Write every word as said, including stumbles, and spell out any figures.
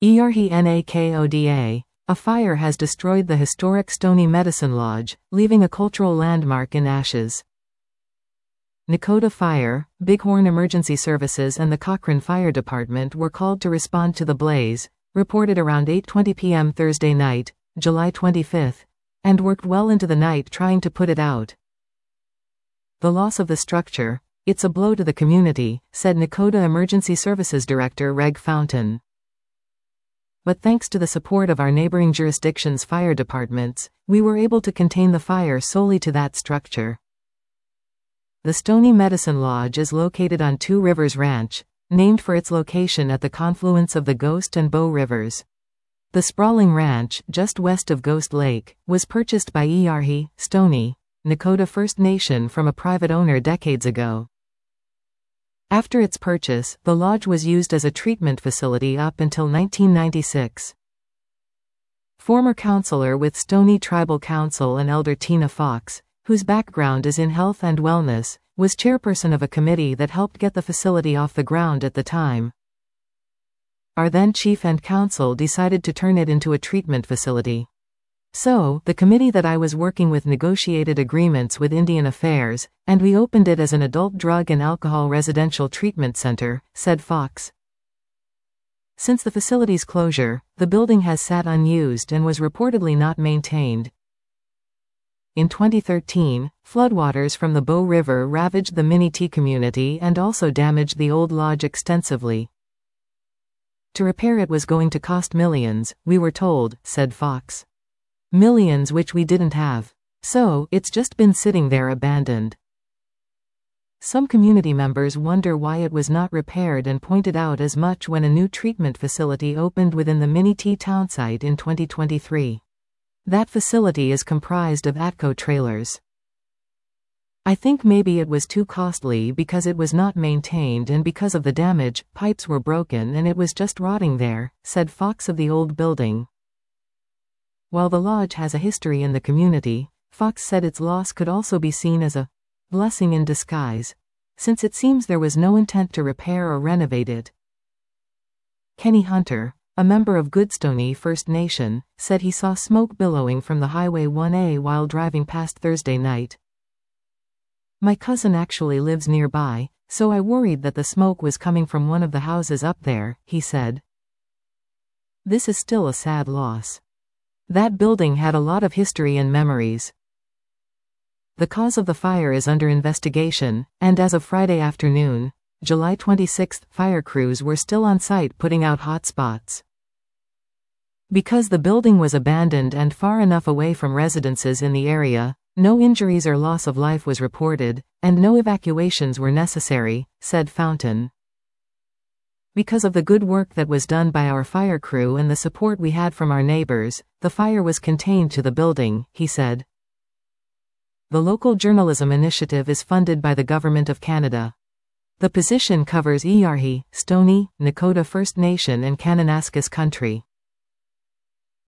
Earhi Nakoda, a fire has destroyed the historic Stony Medicine Lodge, leaving a cultural landmark in ashes. Nakoda Fire, Bighorn Emergency Services and the Cochrane Fire Department were called to respond to the blaze, reported around eight twenty p m Thursday night, July twenty-fifth, and worked well into the night trying to put it out. The loss of the structure, "It's a blow to the community," said Nakoda Emergency Services Director Reg Fountain. But thanks to the support of our neighboring jurisdictions' fire departments, we were able to contain the fire solely to that structure. The Stony Medicine Lodge is located on Two Rivers Ranch, named for its location at the confluence of the Ghost and Bow Rivers. The sprawling ranch, just west of Ghost Lake, was purchased by Earhi, Stony, Nakoda First Nation from a private owner decades ago. After its purchase, the lodge was used as a treatment facility up until nineteen ninety-six. Former counselor with Stony Tribal Council and Elder Tina Fox, whose background is in health and wellness, was chairperson of a committee that helped get the facility off the ground at the time. Our then chief and council decided to turn it into a treatment facility. So, the committee that I was working with negotiated agreements with Indian Affairs, and we opened it as an adult drug and alcohol residential treatment center, said Fox. Since the facility's closure, the building has sat unused and was reportedly not maintained. In twenty thirteen, floodwaters from the Bow River ravaged the Minnie community and also damaged the old lodge extensively. To repair it was going to cost millions, we were told, said Fox. Millions which we didn't have. So, it's just been sitting there abandoned. Some community members wonder why it was not repaired and pointed out as much when a new treatment facility opened within the Minnie townsite in twenty twenty-three. That facility is comprised of Atco trailers. I think maybe it was too costly because it was not maintained and because of the damage, pipes were broken and it was just rotting there, said Fox of the old building. While the lodge has a history in the community, Fox said its loss could also be seen as a blessing in disguise, since it seems there was no intent to repair or renovate it. Kenny Hunter, a member of Goodstony First Nation, said he saw smoke billowing from the Highway one A while driving past Thursday night. My cousin actually lives nearby, so I worried that the smoke was coming from one of the houses up there, he said. This is still a sad loss. That building had a lot of history and memories. The cause of the fire is under investigation, and as of Friday afternoon, July twenty-sixth, fire crews were still on site putting out hot spots. Because the building was abandoned and far enough away from residences in the area, no injuries or loss of life was reported, and no evacuations were necessary, said Fountain. Because of the good work that was done by our fire crew and the support we had from our neighbors, the fire was contained to the building, he said. The local journalism initiative is funded by the Government of Canada. The position covers Earhi, Stony, Nakoda First Nation and Kananaskis country.